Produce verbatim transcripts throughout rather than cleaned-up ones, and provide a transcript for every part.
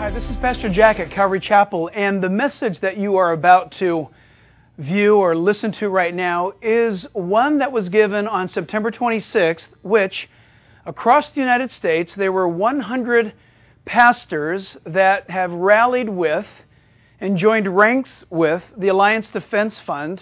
Hi, this is Pastor Jack at Calvary Chapel, and the message that you are about to view or listen to right now is one that was given on September twenty-sixth, which across the United States there were one hundred pastors that have rallied with and joined ranks with the Alliance Defense Fund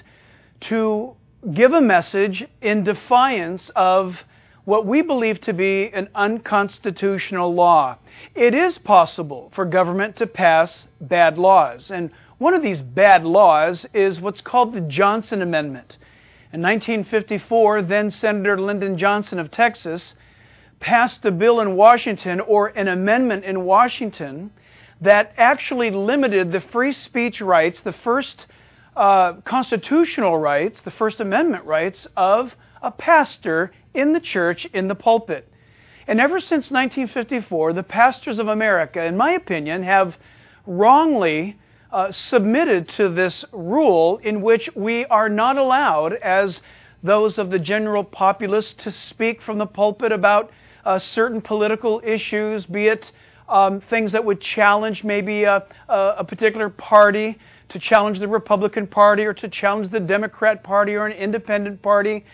to give a message in defiance of what we believe to be an unconstitutional law. It is possible for government to pass bad laws, and one of these bad laws is what's called the Johnson Amendment. In nineteen fifty-four, then Senator Lyndon Johnson of Texas passed a bill in Washington, or an amendment in Washington, that actually limited the free speech rights, the first uh, constitutional rights, the First Amendment rights of a pastor in the church, in the pulpit. And ever since nineteen fifty-four, the pastors of America, in my opinion, have wrongly uh, submitted to this rule in which we are not allowed, as those of the general populace, to speak from the pulpit about uh, certain political issues, be it um, things that would challenge maybe a, a, a particular party, to challenge the Republican Party, or to challenge the Democrat Party or an independent party.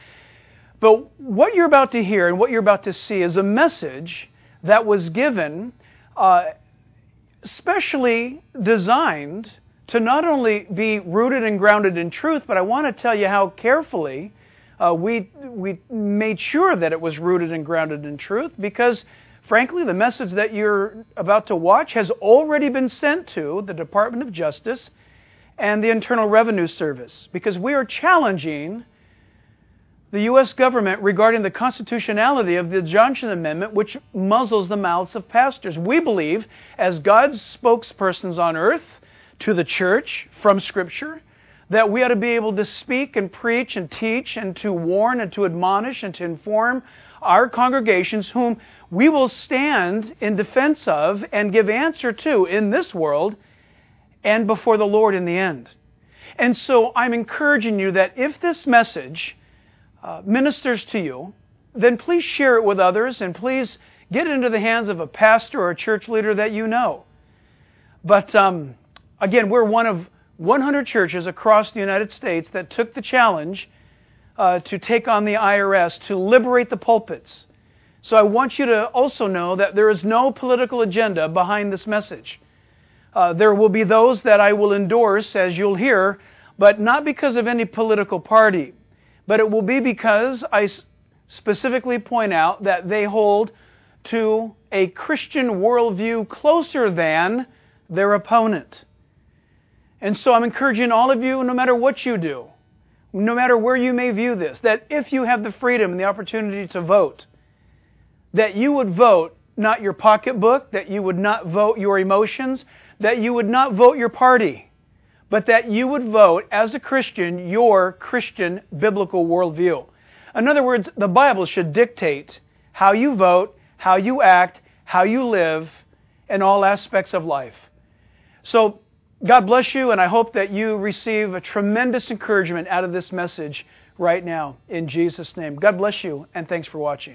But what you're about to hear and what you're about to see is a message that was given uh, specially designed to not only be rooted and grounded in truth, but I want to tell you how carefully uh, we we made sure that it was rooted and grounded in truth, because frankly, the message that you're about to watch has already been sent to the Department of Justice and the Internal Revenue Service, because we are challenging the U S government regarding the constitutionality of the Johnson Amendment, which muzzles the mouths of pastors. We believe, as God's spokespersons on earth to the church from Scripture, that we ought to be able to speak and preach and teach and to warn and to admonish and to inform our congregations, whom we will stand in defense of and give answer to in this world and before the Lord in the end. And so I'm encouraging you that if this message Uh, ministers to you, then please share it with others, and please get it into the hands of a pastor or a church leader that you know. But um, again, we're one of one hundred churches across the United States that took the challenge uh, to take on the I R S to liberate the pulpits. So I want you to also know that there is no political agenda behind this message. Uh, there will be those that I will endorse, as you'll hear, but not because of any political party. But it will be because I specifically point out that they hold to a Christian worldview closer than their opponent. And so I'm encouraging all of you, no matter what you do, no matter where you may view this, that if you have the freedom and the opportunity to vote, that you would vote not your pocketbook, that you would not vote your emotions, that you would not vote your party, but that you would vote, as a Christian, your Christian biblical worldview. In other words, the Bible should dictate how you vote, how you act, how you live in all aspects of life. So, God bless you, and I hope that you receive a tremendous encouragement out of this message right now, in Jesus' name. God bless you, and thanks for watching.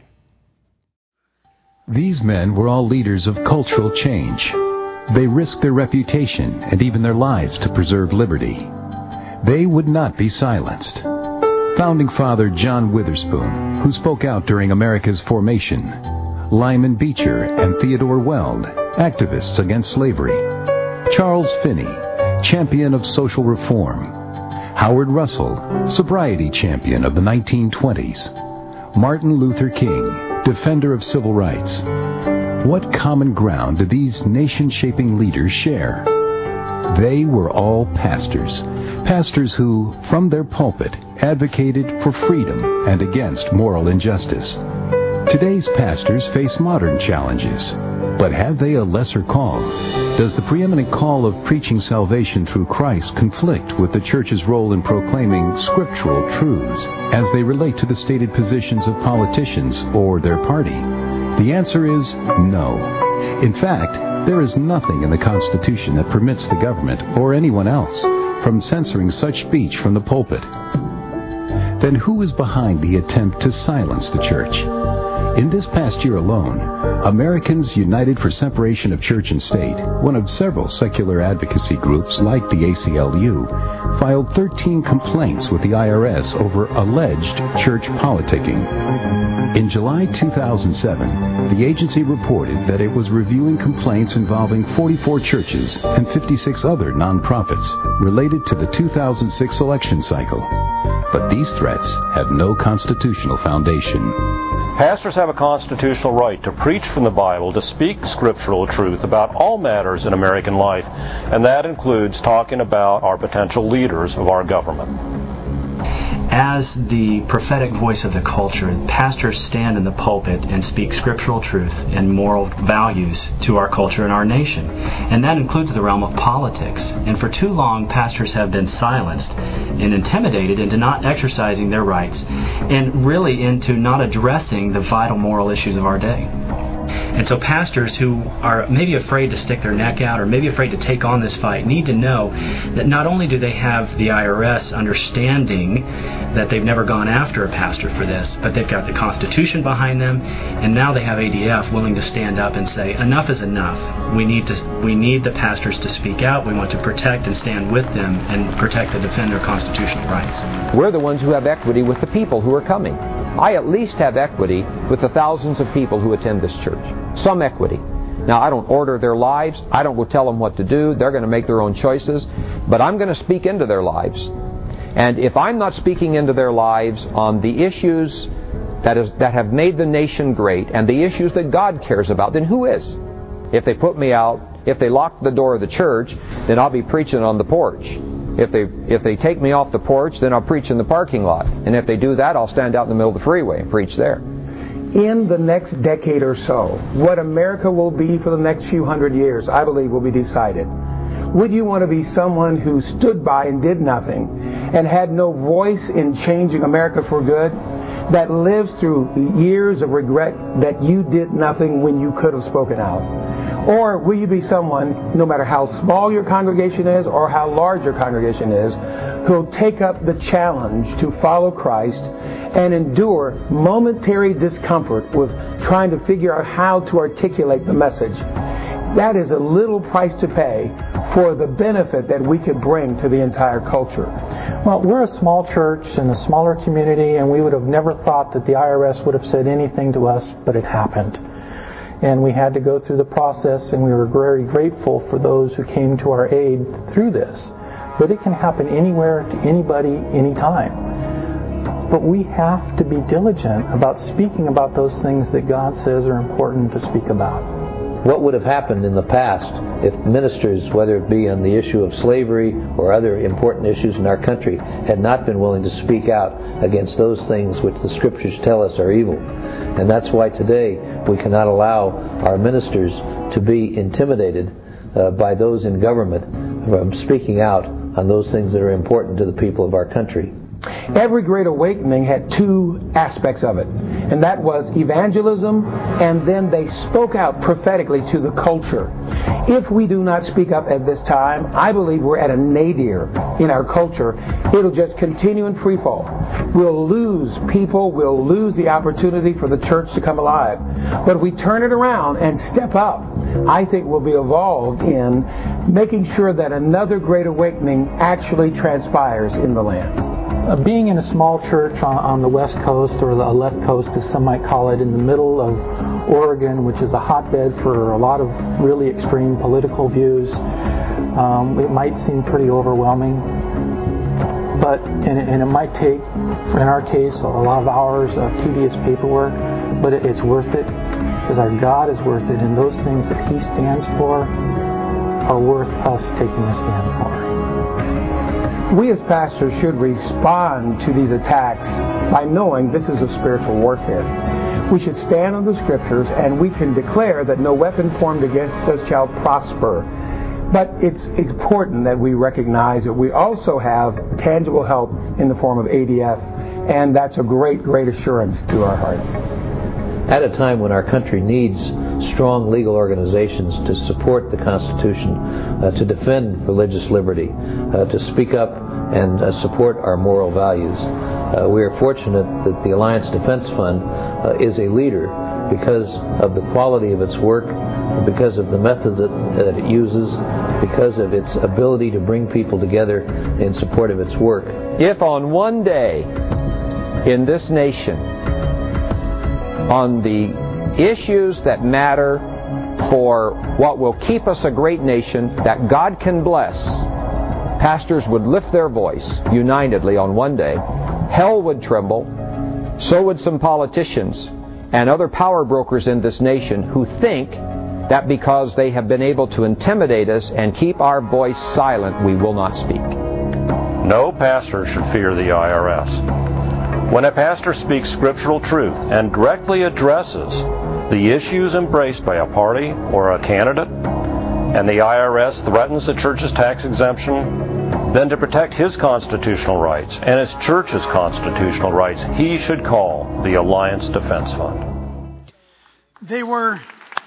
These men were all leaders of cultural change. They risked their reputation and even their lives to preserve liberty. They would not be silenced. Founding Father John Witherspoon, who spoke out during America's formation. Lyman Beecher and Theodore Weld, activists against slavery. Charles Finney, champion of social reform. Howard Russell, sobriety champion of the nineteen twenties. Martin Luther King, defender of civil rights. What common ground do these nation-shaping leaders share? They were all pastors. Pastors who, from their pulpit, advocated for freedom and against moral injustice. Today's pastors face modern challenges, but have they a lesser call? Does the preeminent call of preaching salvation through Christ conflict with the church's role in proclaiming scriptural truths as they relate to the stated positions of politicians or their party? The answer is no. In fact, there is nothing in the Constitution that permits the government or anyone else from censoring such speech from the pulpit. Then who is behind the attempt to silence the church? In this past year alone, Americans United for Separation of Church and State, one of several secular advocacy groups like the A C L U, filed thirteen complaints with the I R S over alleged church politicking. In July two thousand seven, the agency reported that it was reviewing complaints involving forty-four churches and fifty-six other nonprofits related to the two thousand six election cycle. But these threats have no constitutional foundation. Pastors have a constitutional right to preach from the Bible, to speak scriptural truth about all matters in American life, and that includes talking about our potential leaders of our government. As the prophetic voice of the culture, pastors stand in the pulpit and speak scriptural truth and moral values to our culture and our nation. And that includes the realm of politics. And for too long, pastors have been silenced and intimidated into not exercising their rights and really into not addressing the vital moral issues of our day. And so pastors who are maybe afraid to stick their neck out or maybe afraid to take on this fight need to know that not only do they have the I R S understanding that they've never gone after a pastor for this, but they've got the Constitution behind them, and now they have A D F willing to stand up and say, enough is enough. We need to, we need the pastors to speak out. We want to protect and stand with them and protect and defend their constitutional rights. We're the ones who have equity with the people who are coming. I at least have equity with the thousands of people who attend this church. Some equity. Now, I don't order their lives. I don't go tell them what to do. They're going to make their own choices. But I'm going to speak into their lives. And if I'm not speaking into their lives on the issues that is that have made the nation great and the issues that God cares about, then who is? If they put me out, if they lock the door of the church, then I'll be preaching on the porch. If they if they take me off the porch, then I'll preach in the parking lot. And if they do that, I'll stand out in the middle of the freeway and preach there. In the next decade or so, what America will be for the next few hundred years, I believe, will be decided. Would you want to be someone who stood by and did nothing and had no voice in changing America for good, that lives through years of regret that you did nothing when you could have spoken out? Or will you be someone, no matter how small your congregation is or how large your congregation is, who'll take up the challenge to follow Christ and endure momentary discomfort with trying to figure out how to articulate the message? That is a little price to pay for the benefit that we could bring to the entire culture. Well, we're a small church in a smaller community, and we would have never thought that the I R S would have said anything to us, but it happened. And we had to go through the process, and we were very grateful for those who came to our aid through this. But it can happen anywhere, to anybody, anytime. But we have to be diligent about speaking about those things that God says are important to speak about. What would have happened in the past if ministers, whether it be on the issue of slavery or other important issues in our country, had not been willing to speak out against those things which the Scriptures tell us are evil? And that's why today we cannot allow our ministers to be intimidated uh, by those in government from speaking out on those things that are important to the people of our country. Every Great Awakening had two aspects of it, and that was evangelism, and then they spoke out prophetically to the culture. If we do not speak up at this time, I believe we're at a nadir in our culture. It'll just continue in free fall. We'll lose people, we'll lose the opportunity for the church to come alive. But if we turn it around and step up, I think we'll be involved in making sure that another Great Awakening actually transpires in the land. Uh, being in a small church on, on the west coast, or the left coast as some might call it, in the middle of Oregon, which is a hotbed for a lot of really extreme political views, um, it might seem pretty overwhelming. But and, and it might take, in our case, a lot of hours of tedious paperwork, but it, it's worth it, because our God is worth it, and those things that He stands for are worth us taking a stand for. We as pastors should respond to these attacks by knowing this is a spiritual warfare. We should stand on the Scriptures, and we can declare that no weapon formed against us shall prosper. But it's important that we recognize that we also have tangible help in the form of A D F, and that's a great, great assurance to our hearts. At a time when our country needs strong legal organizations to support the Constitution, uh, to defend religious liberty, uh, to speak up and uh, support our moral values, uh, we are fortunate that the Alliance Defense Fund uh, is a leader because of the quality of its work, because of the methods that, that it uses, because of its ability to bring people together in support of its work. If on one day in this nation, on the issues that matter for what will keep us a great nation, that God can bless, pastors would lift their voice unitedly on one day, hell would tremble, so would some politicians and other power brokers in this nation who think that because they have been able to intimidate us and keep our voice silent, we will not speak. No pastor should fear the I R S. When a pastor speaks scriptural truth and directly addresses the issues embraced by a party or a candidate, and the I R S threatens the church's tax exemption, then to protect his constitutional rights and his church's constitutional rights, he should call the Alliance Defense Fund. They were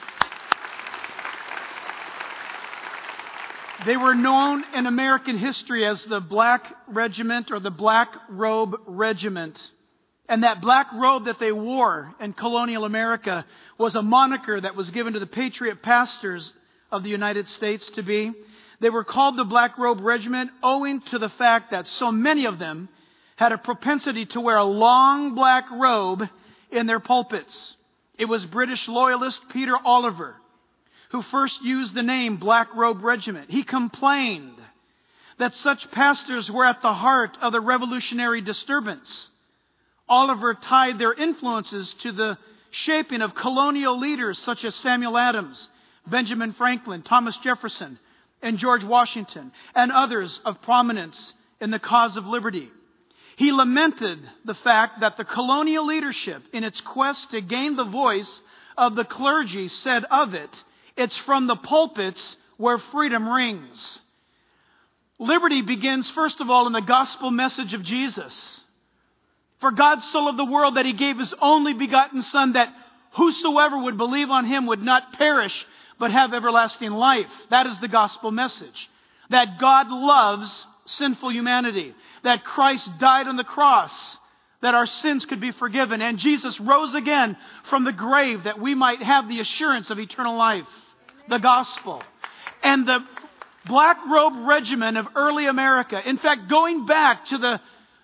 they were known in American history as the Black Regiment or the Black Robe Regiment. And that black robe that they wore in colonial America was a moniker that was given to the patriot pastors of the United States to be. They were called the Black Robe Regiment owing to the fact that so many of them had a propensity to wear a long black robe in their pulpits. It was British loyalist Peter Oliver who first used the name Black Robe Regiment. He complained that such pastors were at the heart of the revolutionary disturbance. Oliver tied their influences to the shaping of colonial leaders such as Samuel Adams, Benjamin Franklin, Thomas Jefferson, and George Washington, and others of prominence in the cause of liberty. He lamented the fact that the colonial leadership, in its quest to gain the voice of the clergy, said of it, "It's from the pulpits where freedom rings." Liberty begins, first of all, in the gospel message of Jesus. For God so loved the world that He gave His only begotten Son, that whosoever would believe on Him would not perish, but have everlasting life. That is the gospel message. That God loves sinful humanity. That Christ died on the cross, that our sins could be forgiven. And Jesus rose again from the grave, that we might have the assurance of eternal life. The gospel. And the Black Robe Regiment of early America, in fact, going back to the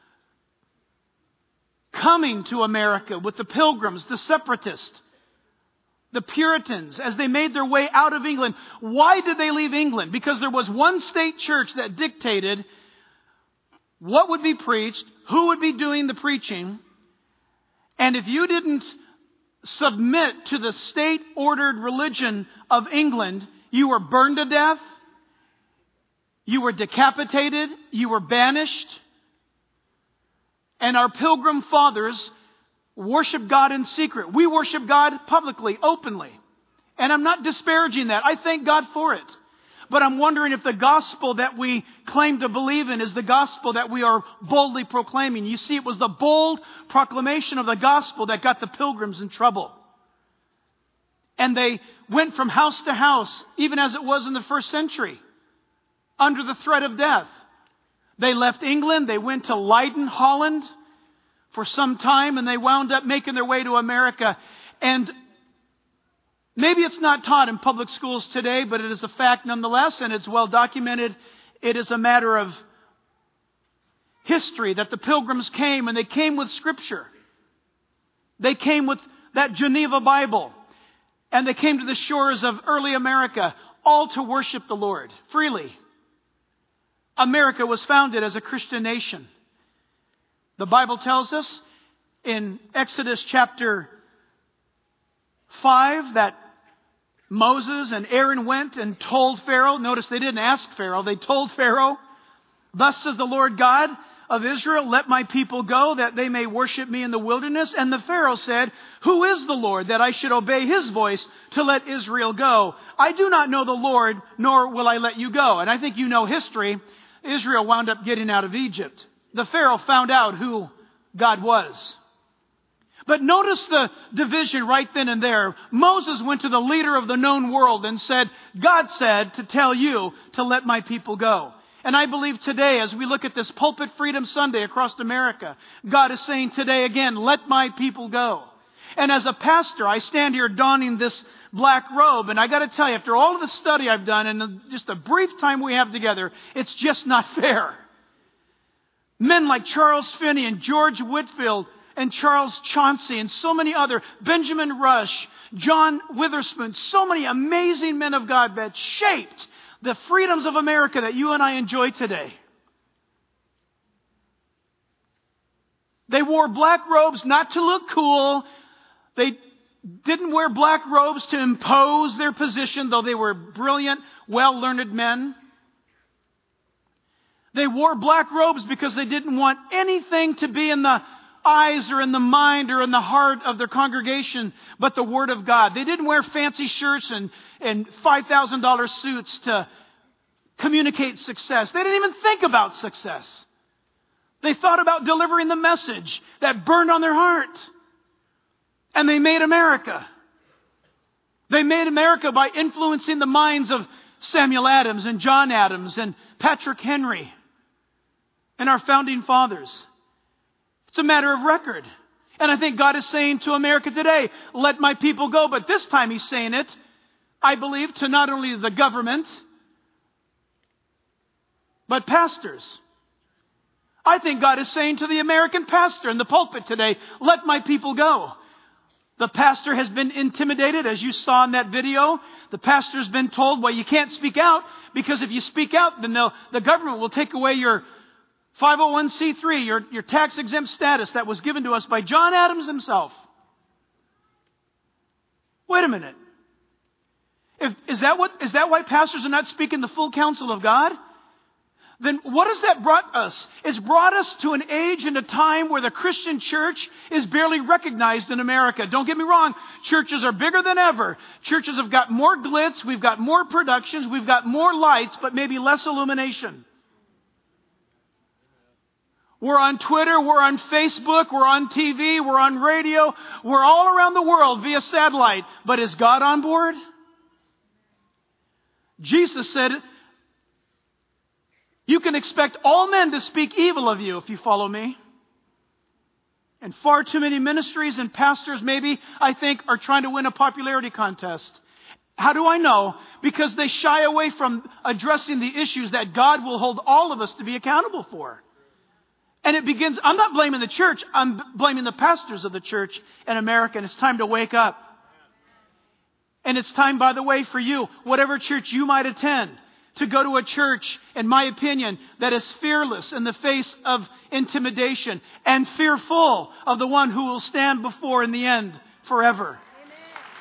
coming to America with the Pilgrims, the Separatists, the Puritans, as they made their way out of England. Why did they leave England? Because there was one state church that dictated what would be preached, who would be doing the preaching. And if you didn't submit to the state-ordered religion of England, you were burned to death, you were decapitated, you were banished. And our Pilgrim fathers worship God in secret. We worship God publicly, openly. And I'm not disparaging that. I thank God for it. But I'm wondering if the gospel that we claim to believe in is the gospel that we are boldly proclaiming. You see, it was the bold proclamation of the gospel that got the Pilgrims in trouble. And they went from house to house, even as it was in the first century, under the threat of death. They left England, they went to Leiden, Holland, for some time, and they wound up making their way to America. And maybe it's not taught in public schools today, but it is a fact nonetheless, and it's well documented. It is a matter of history that the Pilgrims came, and they came with Scripture. They came with that Geneva Bible, and they came to the shores of early America, all to worship the Lord freely. America was founded as a Christian nation. The Bible tells us in Exodus chapter five that Moses and Aaron went and told Pharaoh. Notice they didn't ask Pharaoh. They told Pharaoh, "Thus says the Lord God of Israel, let my people go, that they may worship me in the wilderness." And the Pharaoh said, "Who is the Lord, that I should obey His voice to let Israel go? I do not know the Lord, nor will I let you go." And I think you know history. Israel wound up getting out of Egypt. The Pharaoh found out who God was. But notice the division right then and there. Moses went to the leader of the known world and said, "God said to tell you to let my people go." And I believe today, as we look at this Pulpit Freedom Sunday across America, God is saying today again, let my people go. And as a pastor, I stand here donning this black robe, and I got to tell you, after all of the study I've done and just the brief time we have together, it's just not fair. Men like Charles Finney and George Whitefield and Charles Chauncey and so many other, Benjamin Rush, John Witherspoon, so many amazing men of God that shaped the freedoms of America that you and I enjoy today. They wore black robes not to look cool. They didn't wear black robes to impose their position, though they were brilliant, well-learned men. They wore black robes because they didn't want anything to be in the eyes or in the mind or in the heart of their congregation but the Word of God. They didn't wear fancy shirts and, and five thousand dollars suits to communicate success. They didn't even think about success. They thought about delivering the message that burned on their heart. And they made America. They made America by influencing the minds of Samuel Adams and John Adams and Patrick Henry and our founding fathers. It's a matter of record. And I think God is saying to America today, let my people go. But this time He's saying it, I believe, to not only the government, but pastors. I think God is saying to the American pastor in the pulpit today, let my people go. The pastor has been intimidated, as you saw in that video. The pastor has been told, well, you can't speak out, because if you speak out, then the government will take away your five oh one c three, your, your tax-exempt status that was given to us by John Adams himself. Wait a minute. If, is that what, is that why pastors are not speaking the full counsel of God? Then what has that brought us? It's brought us to an age and a time where the Christian church is barely recognized in America. Don't get me wrong. Churches are bigger than ever. Churches have got more glitz. We've got more productions. We've got more lights, but maybe less illumination. We're on Twitter. We're on Facebook. We're on T V. We're on radio. We're all around the world via satellite. But is God on board? Jesus said, you can expect all men to speak evil of you if you follow me. And far too many ministries and pastors, maybe, I think, are trying to win a popularity contest. How do I know? Because they shy away from addressing the issues that God will hold all of us to be accountable for. And it begins, I'm not blaming the church, I'm blaming the pastors of the church in America, and it's time to wake up. And it's time, by the way, for you, whatever church you might attend, to go to a church, in my opinion, that is fearless in the face of intimidation and fearful of the one who will stand before in the end forever. Amen.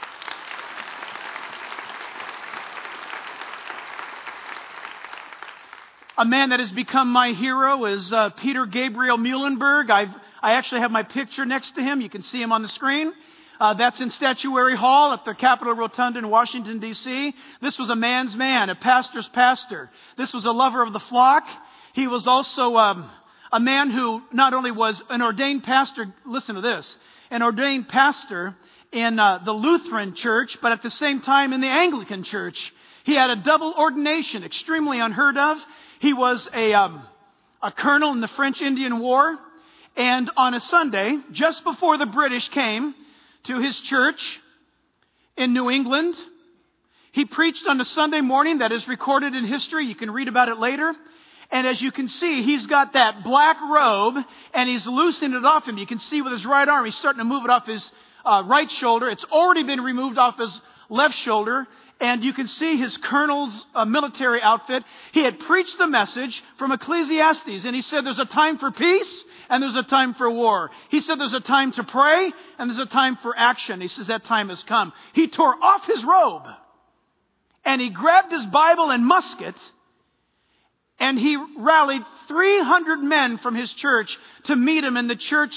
A man that has become my hero is uh, Peter Gabriel Muhlenberg. I've, I actually have my picture next to him. You can see him on the screen. Uh, that's in Statuary Hall at the Capitol Rotunda in Washington, D C This was a man's man, a pastor's pastor. This was a lover of the flock. He was also um, a man who not only was an ordained pastor, listen to this, an ordained pastor in uh, the Lutheran church, but at the same time in the Anglican church. He had a double ordination, extremely unheard of. He was a, um, a colonel in the French Indian War. And on a Sunday, just before the British came to his church in New England, he preached on a Sunday morning that is recorded in history. You can read about it later. And as you can see, he's got that black robe and he's loosening it off him. You can see with his right arm, he's starting to move it off his uh, right shoulder. It's already been removed off his left shoulder. And you can see his colonel's uh, military outfit. He had preached the message from Ecclesiastes. And he said there's a time for peace and there's a time for war. He said there's a time to pray and there's a time for action. He says that time has come. He tore off his robe and he grabbed his Bible and musket and he rallied three hundred men from his church to meet him in the church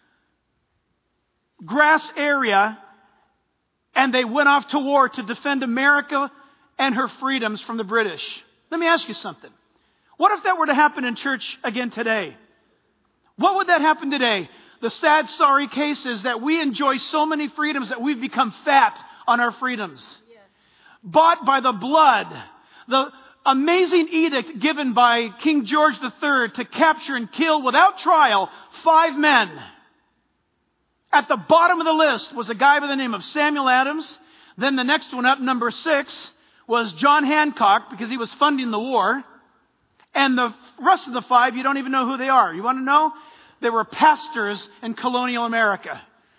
grass area. And they went off to war to defend America and her freedoms from the British. Let me ask you something. What if that were to happen in church again today? What would that happen today? The sad, sorry case is that we enjoy so many freedoms that we've become fat on our freedoms. Yes. Bought by the blood. The amazing edict given by King George the Third to capture and kill without trial five men. At the bottom of the list was a guy by the name of Samuel Adams. Then the next one up, number six, was John Hancock, because he was funding the war. And the rest of the five, you don't even know who they are. You want to know? They were pastors in colonial America.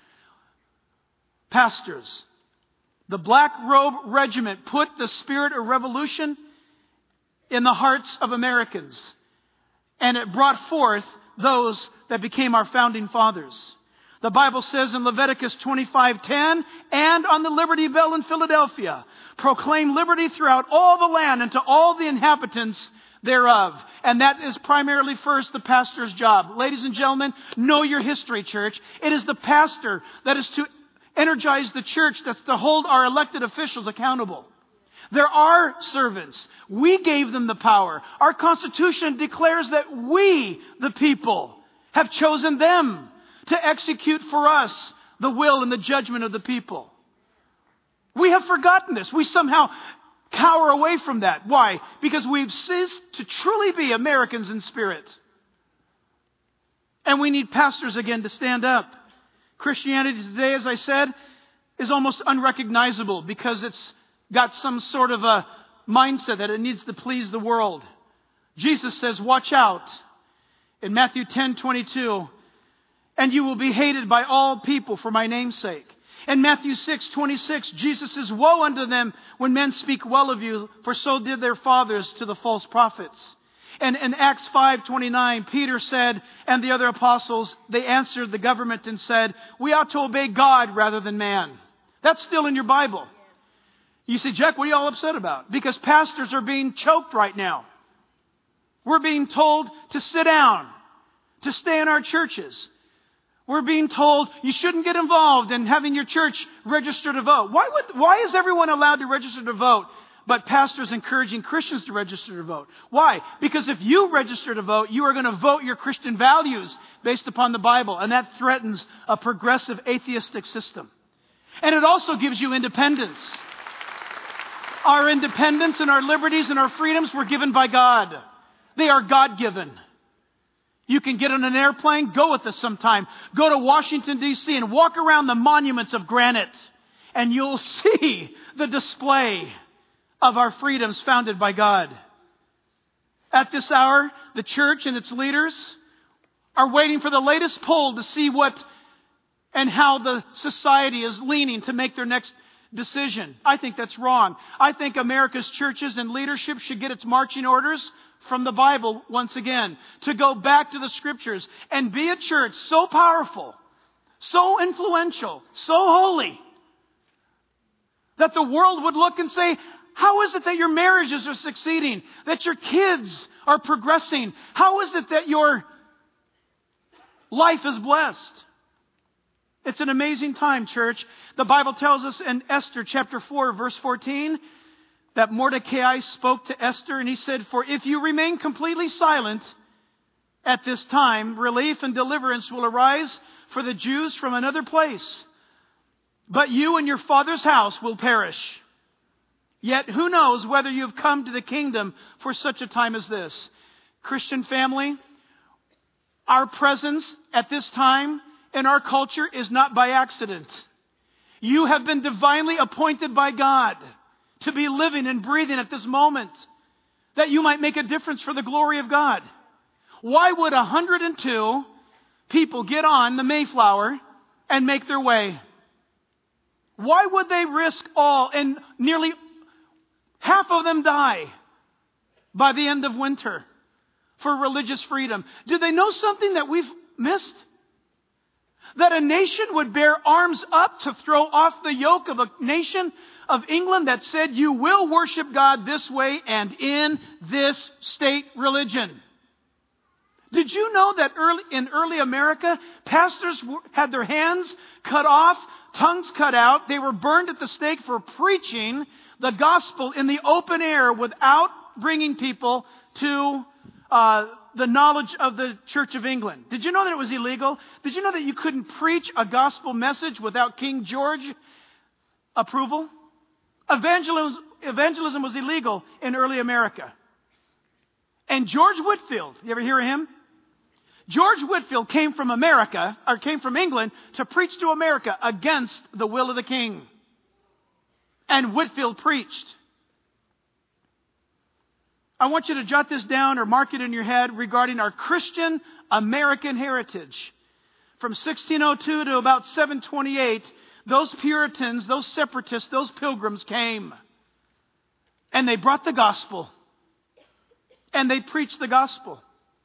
Pastors. The Black Robe Regiment put the spirit of revolution in the hearts of Americans. And it brought forth those that became our founding fathers. The Bible says in Leviticus twenty-five ten, and on the Liberty Bell in Philadelphia, proclaim liberty throughout all the land and to all the inhabitants thereof. And that is primarily first the pastor's job. Ladies and gentlemen, know your history, church. It is the pastor that is to energize the church, that's to hold our elected officials accountable. There are servants. We gave them the power. Our Constitution declares that we, the people, have chosen them to execute for us the will and the judgment of the people. We have forgotten this. We somehow cower away from that. Why? Because we've ceased to truly be Americans in spirit. And we need pastors again to stand up. Christianity today, as I said, is almost unrecognizable because it's got some sort of a mindset that it needs to please the world. Jesus says, watch out. In Matthew ten twenty-two, and you will be hated by all people for my name's sake. In Matthew six twenty-six, Jesus says, woe unto them when men speak well of you, for so did their fathers to the false prophets. And in Acts five twenty-nine, Peter said, and the other apostles, they answered the government and said, we ought to obey God rather than man. That's still in your Bible. You say, Jack, what are you all upset about? Because pastors are being choked right now. We're being told to sit down, to stay in our churches. We're being told you shouldn't get involved in having your church register to vote. Why would, why is everyone allowed to register to vote, but pastors encouraging Christians to register to vote? Why? Because if you register to vote, you are going to vote your Christian values based upon the Bible, and that threatens a progressive atheistic system. And it also gives you independence. Our independence and our liberties and our freedoms were given by God. They are God-given. You can get on an airplane, go with us sometime. Go to Washington, D C and walk around the monuments of granite. And you'll see the display of our freedoms founded by God. At this hour, the church and its leaders are waiting for the latest poll to see what and how the society is leaning to make their next decision. I think that's wrong. I think America's churches and leadership should get its marching orders from the Bible once again, to go back to the Scriptures and be a church so powerful, so influential, so holy, that the world would look and say, how is it that your marriages are succeeding? That your kids are progressing? How is it that your life is blessed? It's an amazing time, church. The Bible tells us in Esther chapter four, verse fourteen, that Mordecai spoke to Esther and he said, for if you remain completely silent at this time, relief and deliverance will arise for the Jews from another place. But you and your father's house will perish. Yet who knows whether you have come to the kingdom for such a time as this. Christian family, our presence at this time in our culture is not by accident. You have been divinely appointed by God to be living and breathing at this moment, that you might make a difference for the glory of God. Why would one hundred two people get on the Mayflower and make their way? Why would they risk all and nearly half of them die by the end of winter for religious freedom? Did they know something that we've missed? That a nation would bear arms up to throw off the yoke of a nation of England that said, you will worship God this way and in this state religion. Did you know that early, in early America, pastors had their hands cut off, tongues cut out. They were burned at the stake for preaching the gospel in the open air without bringing people to uh, the knowledge of the Church of England. Did you know that it was illegal? Did you know that you couldn't preach a gospel message without King George approval? Evangelism, evangelism was illegal in early America. And George Whitefield, you ever hear of him? George Whitefield came from America, or came from England, to preach to America against the will of the king. And Whitefield preached. I want you to jot this down or mark it in your head regarding our Christian American heritage. From sixteen oh two to about seven twenty-eight, those Puritans, those separatists, those pilgrims came. And they brought the gospel. And they preached the gospel.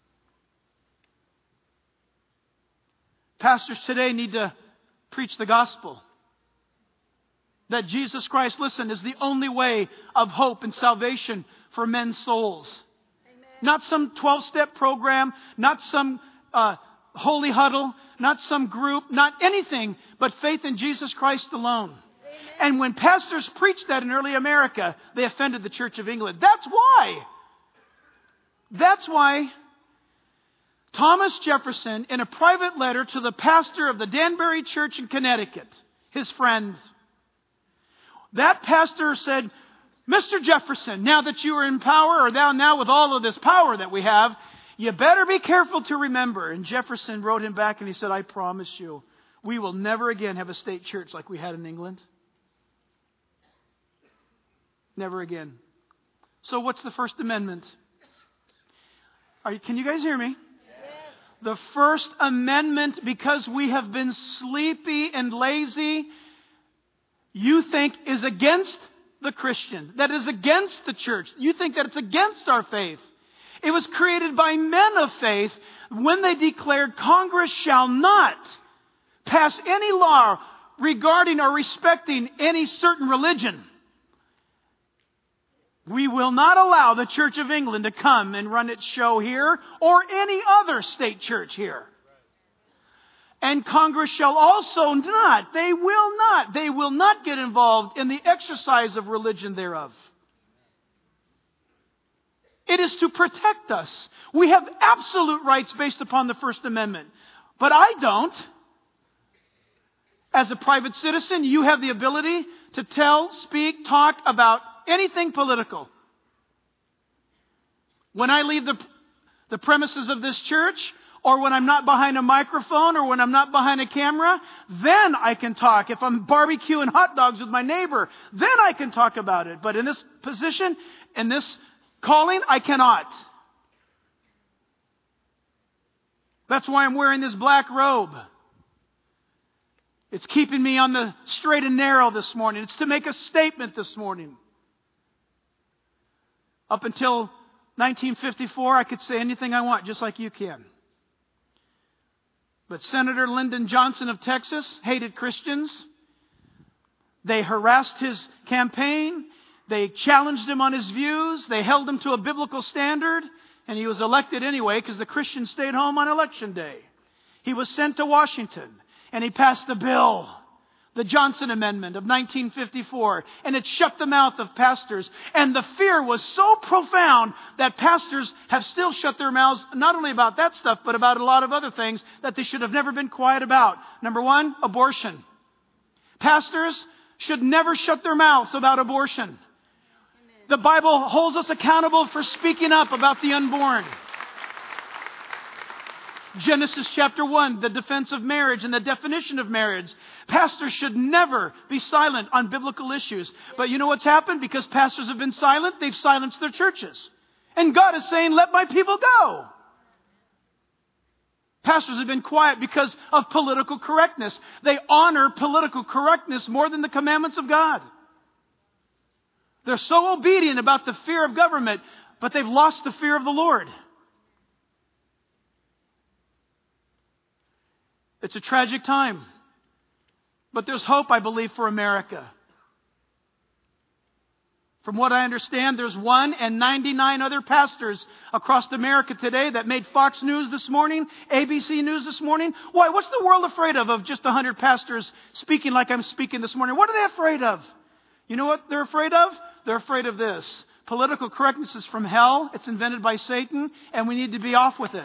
Pastors today need to preach the gospel. That Jesus Christ, listen, is the only way of hope and salvation for men's souls. Amen. Not some twelve-step program, not some uh, holy huddle, not some group, not anything but faith in Jesus Christ alone. Amen. And when pastors preached that in early America, they offended the Church of England. That's why. That's why Thomas Jefferson, in a private letter to the pastor of the Danbury Church in Connecticut, his friend, that pastor said, Mister Jefferson, now that you are in power, or thou now with all of this power that we have, you better be careful to remember. And Jefferson wrote him back and he said, I promise you, we will never again have a state church like we had in England. Never again. So what's the First Amendment? Are you, can you guys hear me? The First Amendment, because we have been sleepy and lazy, you think is against the Christian, that is against the church. You think that it's against our faith. It was created by men of faith when they declared Congress shall not pass any law regarding or respecting any certain religion. We will not allow the Church of England to come and run its show here or any other state church here. And Congress shall also not, they will not, they will not get involved in the exercise of religion thereof. It is to protect us. We have absolute rights based upon the First Amendment. But I don't. As a private citizen, you have the ability to tell, speak, talk about anything political. When I leave the, the premises of this church, or when I'm not behind a microphone, or when I'm not behind a camera, then I can talk. If I'm barbecuing hot dogs with my neighbor, then I can talk about it. But in this position, in this calling, I cannot. That's why I'm wearing this black robe. It's keeping me on the straight and narrow this morning. It's to make a statement this morning. Up until nineteen fifty-four, I could say anything I want, just like you can. But Senator Lyndon Johnson of Texas hated Christians. They harassed his campaign. They challenged him on his views. They held him to a biblical standard. And he was elected anyway because the Christians stayed home on election day. He was sent to Washington and he passed the bill, the Johnson Amendment of nineteen fifty-four, and it shut the mouth of pastors. And the fear was so profound that pastors have still shut their mouths, not only about that stuff, but about a lot of other things that they should have never been quiet about. Number one, abortion. Pastors should never shut their mouths about abortion. The Bible holds us accountable for speaking up about the unborn. Genesis chapter one, the defense of marriage and the definition of marriage. Pastors should never be silent on biblical issues. But you know what's happened? Because pastors have been silent, they've silenced their churches. And God is saying, let my people go. Pastors have been quiet because of political correctness. They honor political correctness more than the commandments of God. They're so obedient about the fear of government, but they've lost the fear of the Lord. It's a tragic time. But there's hope, I believe, for America. From what I understand, there's one and ninety-nine other pastors across America today that made Fox News this morning, A B C News this morning. Why? What's the world afraid of, of just one hundred pastors speaking like I'm speaking this morning? What are they afraid of? You know what they're afraid of? They're afraid of this. Political correctness is from hell. It's invented by Satan, and we need to be off with it.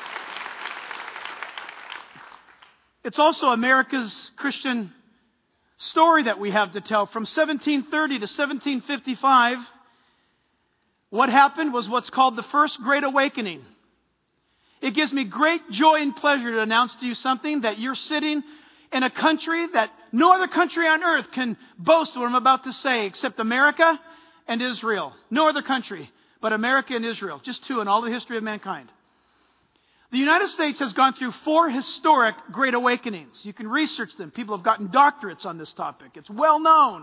It's also America's Christian story that we have to tell. From seventeen thirty to seventeen fifty-five, what happened was what's called the First Great Awakening. It gives me great joy and pleasure to announce to you something, that you're sitting in a country that no other country on earth can boast what I'm about to say, except America and Israel. No other country but America and Israel. Just two in all the history of mankind. The United States has gone through four historic Great Awakenings. You can research them. People have gotten doctorates on this topic. It's well known.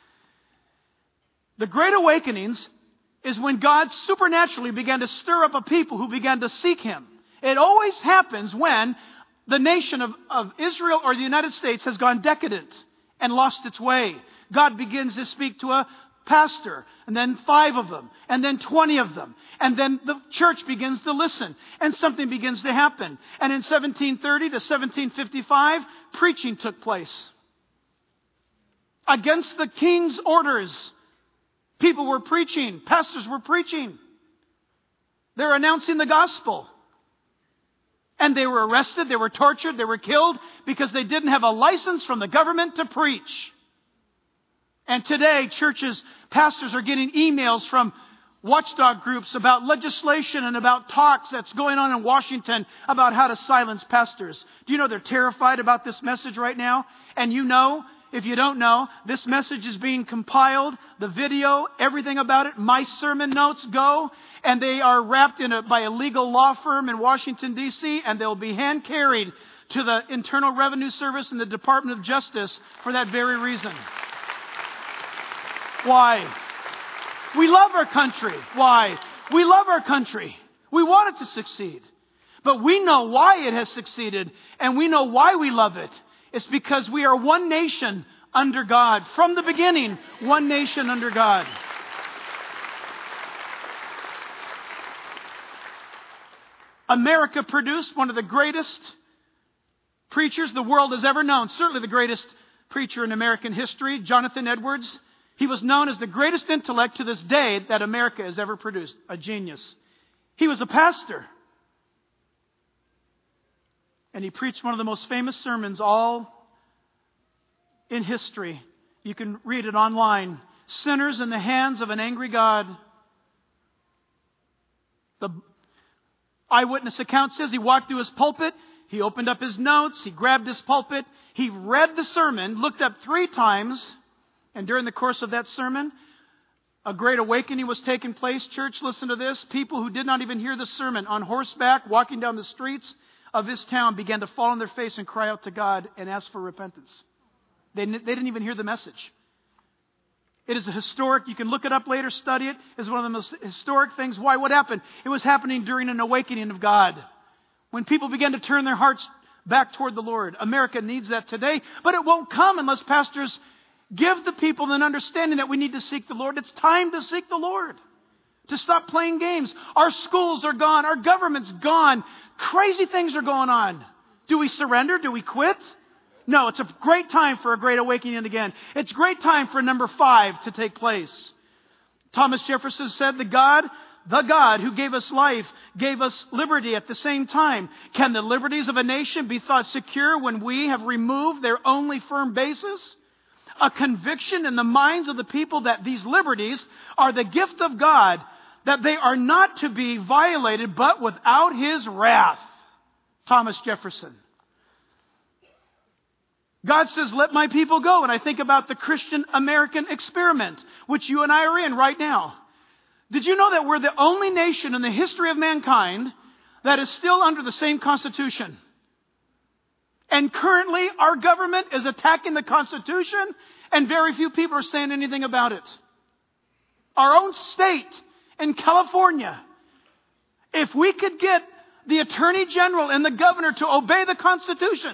The Great Awakenings is when God supernaturally began to stir up a people who began to seek Him. It always happens when the nation of, of Israel or the United States has gone decadent and lost its way. God begins to speak to a pastor, and then five of them, and then twenty of them. And then the church begins to listen, and something begins to happen. And in seventeen thirty to seventeen fifty-five, preaching took place. Against the king's orders, people were preaching, pastors were preaching. They're announcing the gospel. And they were arrested, they were tortured, they were killed because they didn't have a license from the government to preach. And today, churches, pastors are getting emails from watchdog groups about legislation and about talks that's going on in Washington about how to silence pastors. Do you know they're terrified about this message right now? And you know, if you don't know, this message is being compiled, the video, everything about it, my sermon notes go, and they are wrapped in a, by a legal law firm in Washington, D C, and they'll be hand-carried to the Internal Revenue Service and the Department of Justice for that very reason. Why? We love our country. Why? We love our country. We want it to succeed. But we know why it has succeeded, and we know why we love it. It's because we are one nation under God. From the beginning, one nation under God. America produced one of the greatest preachers the world has ever known. Certainly the greatest preacher in American history, Jonathan Edwards. He was known as the greatest intellect to this day that America has ever produced. A genius. He was a pastor. And he preached one of the most famous sermons all in history. You can read it online. Sinners in the hands of an angry God. The eyewitness account says he walked to his pulpit. He opened up his notes. He grabbed his pulpit. He read the sermon, looked up three times. And during the course of that sermon, a great awakening was taking place. Church, listen to this. People who did not even hear the sermon on horseback, walking down the streets of this town, began to fall on their face and cry out to God and ask for repentance. They, they didn't even hear the message. It is a historic, you can look it up later, study it. It's one of the most historic things. Why? What happened? It was happening during an awakening of God. When people began to turn their hearts back toward the Lord. America needs that today, but it won't come unless pastors give the people an understanding that we need to seek the Lord. It's time to seek the Lord. To stop playing games. Our schools are gone. Our government's gone. Crazy things are going on. Do we surrender? Do we quit? No, it's a great time for a great awakening again. It's a great time for number five to take place. Thomas Jefferson said, the God, the God who gave us life, gave us liberty at the same time. Can the liberties of a nation be thought secure when we have removed their only firm basis? A conviction in the minds of the people that these liberties are the gift of God, that they are not to be violated, but without His wrath. Thomas Jefferson. God says, let my people go. And I think about the Christian American experiment, which you and I are in right now. Did you know that we're the only nation in the history of mankind that is still under the same Constitution? And currently, our government is attacking the Constitution, and very few people are saying anything about it. Our own state in California, if we could get the Attorney General and the Governor to obey the Constitution,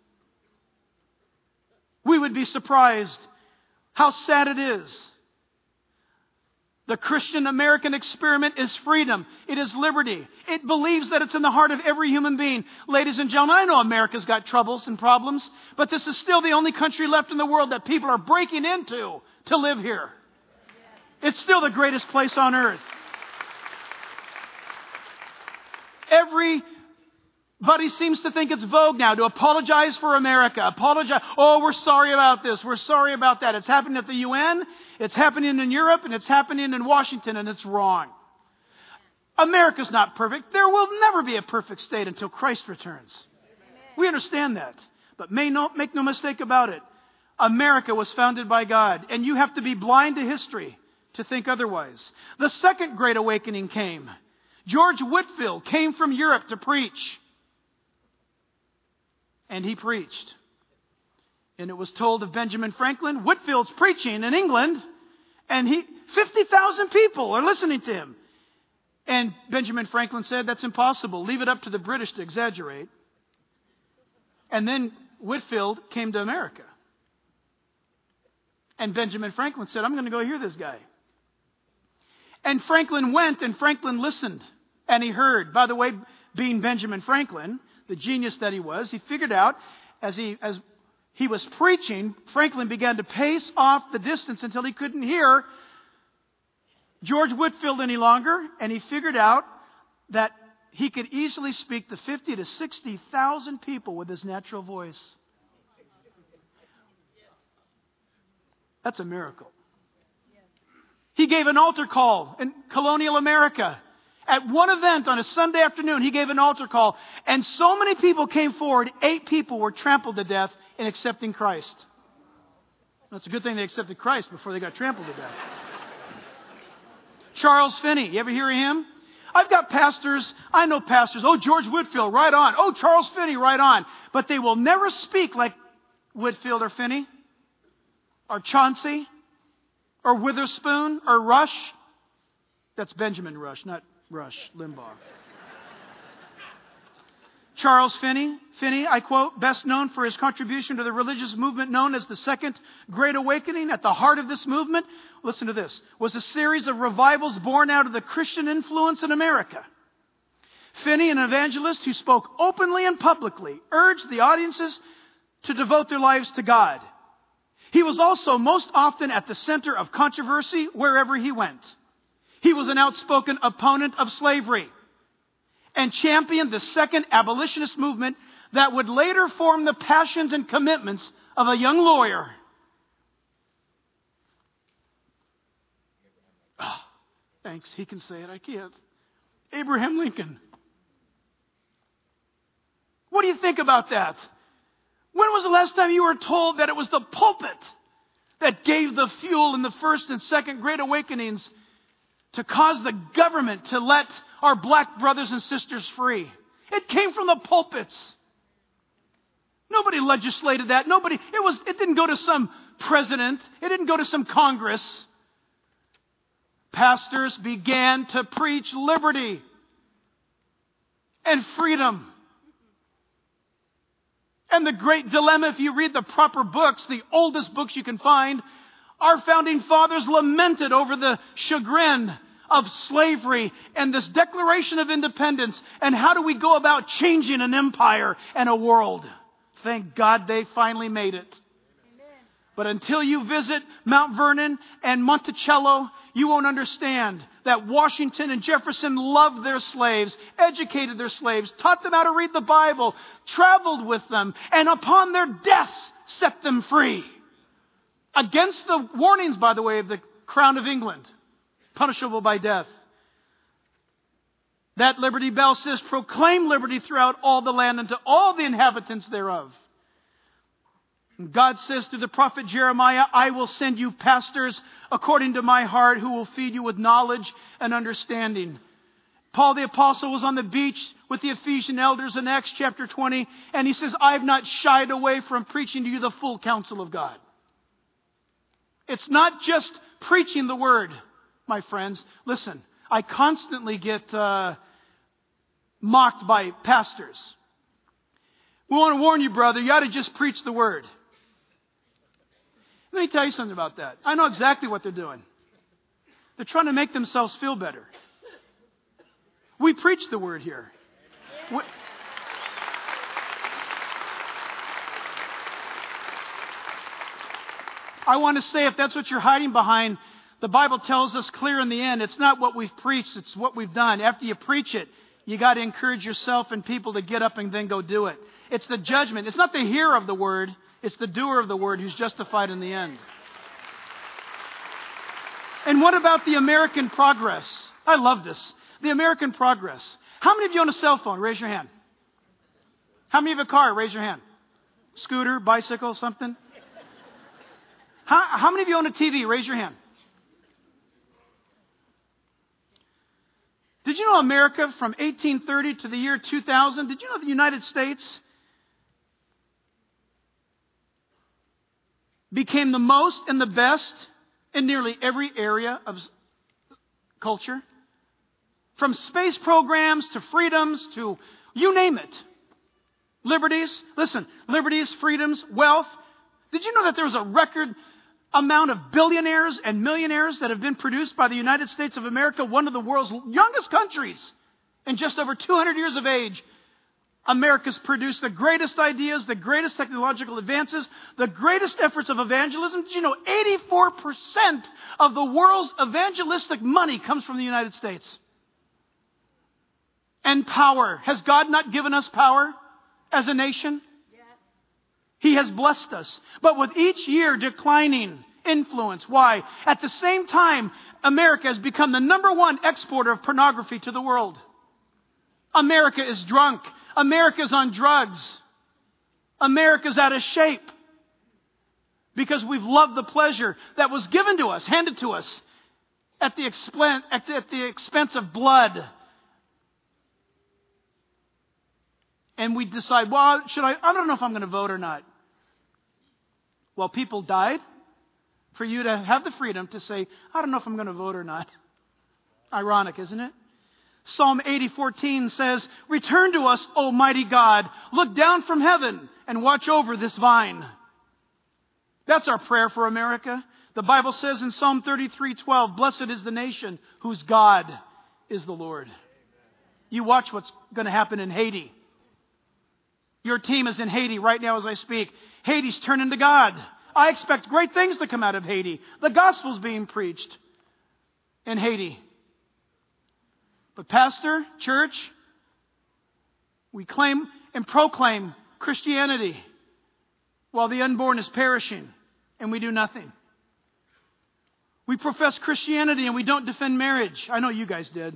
we would be surprised how sad it is. The Christian American experiment is freedom. It is liberty. It believes that it's in the heart of every human being. Ladies and gentlemen, I know America's got troubles and problems, but this is still the only country left in the world that people are breaking into to live here. It's still the greatest place on earth. Every But he seems to think it's vogue now to apologize for America. Apologize. Oh, we're sorry about this. We're sorry about that. It's happening at the U N. It's happening in Europe. And it's happening in Washington. And it's wrong. America's not perfect. There will never be a perfect state until Christ returns. We understand that. But may no, make no mistake about it. America was founded by God. And you have to be blind to history to think otherwise. The second Great Awakening came. George Whitefield came from Europe to preach. And he preached. And it was told of Benjamin Franklin, Whitefield's preaching in England, and he fifty thousand people are listening to him. And Benjamin Franklin said, that's impossible. Leave it up to the British to exaggerate. And then Whitefield came to America. And Benjamin Franklin said, I'm going to go hear this guy. And Franklin went, and Franklin listened, and he heard. By the way, being Benjamin Franklin, the genius that he was, he figured out as he as he was preaching, Franklin began to pace off the distance until he couldn't hear George Whitefield any longer, and he figured out that he could easily speak to fifty to sixty thousand people with his natural voice. That's a miracle. He gave an altar call in colonial America. At one event on a Sunday afternoon, he gave an altar call, and so many people came forward, eight people were trampled to death in accepting Christ. Well, it's a good thing they accepted Christ before they got trampled to death. Charles Finney, you ever hear of him? I've got pastors, I know pastors, oh, George Whitefield, right on. Oh, Charles Finney, right on. But they will never speak like Whitefield or Finney, or Chauncey, or Witherspoon, or Rush. That's Benjamin Rush, not Rush Limbaugh. Charles Finney, Finney, I quote, best known for his contribution to the religious movement known as the Second Great Awakening. At the heart of this movement, listen to this, was a series of revivals born out of the Christian influence in America. Finney, an evangelist who spoke openly and publicly, urged the audiences to devote their lives to God. He was also most often at the center of controversy wherever he went. He was an outspoken opponent of slavery and championed the second abolitionist movement that would later form the passions and commitments of a young lawyer. Oh, thanks, he can say it, I can't. Abraham Lincoln. What do you think about that? When was the last time you were told that it was the pulpit that gave the fuel in the first and second Great Awakenings to cause the government to let our black brothers and sisters free? It came from the pulpits. Nobody legislated that. Nobody, it was, it didn't go to some president. It didn't go to some Congress. Pastors began to preach liberty and freedom. And the great dilemma, if you read the proper books, the oldest books you can find, our founding fathers lamented over the chagrin of slavery and this Declaration of Independence. And how do we go about changing an empire and a world? Thank God they finally made it. Amen. But until you visit Mount Vernon and Monticello, you won't understand that Washington and Jefferson loved their slaves, educated their slaves, taught them how to read the Bible, traveled with them, and upon their deaths set them free. Against the warnings, by the way, of the Crown of England, punishable by death. That Liberty Bell says, proclaim liberty throughout all the land and to all the inhabitants thereof. And God says through the prophet Jeremiah, I will send you pastors according to my heart who will feed you with knowledge and understanding. Paul the Apostle was on the beach with the Ephesian elders in Acts chapter twenty, and he says, I have not shied away from preaching to you the full counsel of God. It's not just preaching the word, my friends. Listen, I constantly get uh, mocked by pastors. We want to warn you, brother, you ought to just preach the word. Let me tell you something about that. I know exactly what they're doing. They're trying to make themselves feel better. We preach the word here. We, I want to say, if that's what you're hiding behind, the Bible tells us clear in the end, it's not what we've preached, it's what we've done. After you preach it, You got to encourage yourself and people to get up and then go do it. It's the judgment. It's not the hearer of the word. It's the doer of the word who's justified in the end. And what about the American progress? I love this. The American progress. How many of you own a cell phone? Raise your hand. How many of a car? Raise your hand. Scooter, bicycle, something? How, how many of you own a T V? Raise your hand. Did you know America from eighteen thirty to the year two thousand? Did you know the United States became the most and the best in nearly every area of culture? From space programs to freedoms to you name it. Liberties. Listen, liberties, freedoms, wealth. Did you know that there was a record amount of billionaires and millionaires that have been produced by the United States of America, one of the world's youngest countries, in just over two hundred years of age? America's produced the greatest ideas, the greatest technological advances, the greatest efforts of evangelism. Did you know eighty-four percent of the world's evangelistic money comes from the United States? And power. Has God not given us power as a nation? He has blessed us. But with each year declining influence. Why? At the same time, America has become the number one exporter of pornography to the world. America is drunk. America's on drugs. America's out of shape. Because we've loved the pleasure that was given to us, handed to us, at the expense, at the, at the expense of blood. And we decide, well, should I, I don't know if I'm going to vote or not. Well, people died for you to have the freedom to say, I don't know if I'm going to vote or not. Ironic, isn't it? Psalm eighty fourteen says, return to us, O mighty God. Look down from heaven and watch over this vine. That's our prayer for America. The Bible says in Psalm thirty-three twelve, blessed is the nation whose God is the Lord. You watch what's going to happen in Haiti. Your team is in Haiti right now as I speak. Haiti's turning to God. I expect great things to come out of Haiti. The gospel's being preached in Haiti. But pastor, church, we claim and proclaim Christianity while the unborn is perishing, and we do nothing. We profess Christianity and we don't defend marriage. I know you guys did.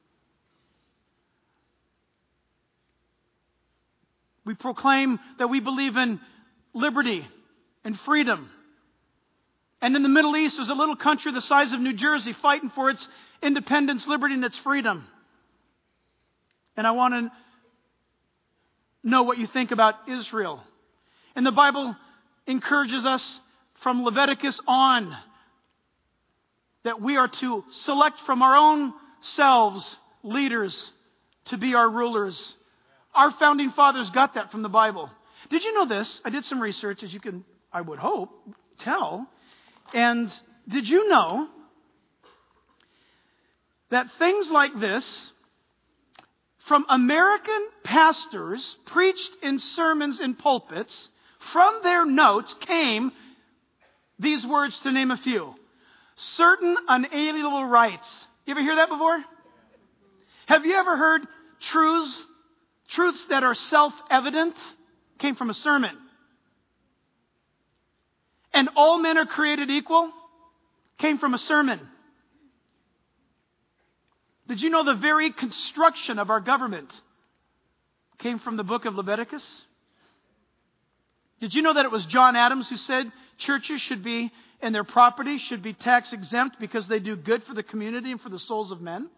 We proclaim that we believe in liberty and freedom. And in the Middle East, there's a little country the size of New Jersey fighting for its independence, liberty, and its freedom. And I want to know what you think about Israel. And the Bible encourages us from Leviticus on that we are to select from our own selves leaders to be our rulers. Our founding fathers got that from the Bible. Did you know this? I did some research, as you can, I would hope, tell. And did you know that things like this from American pastors preached in sermons in pulpits, from their notes came these words, to name a few. Certain unalienable rights. You ever hear that before? Have you ever heard truths, truths that are self-evident? Came from a sermon. And all men are created equal? Came from a sermon. Did you know the very construction of our government came from the book of Leviticus? Did you know that it was John Adams who said churches should be, and their property should be tax exempt because they do good for the community and for the souls of men?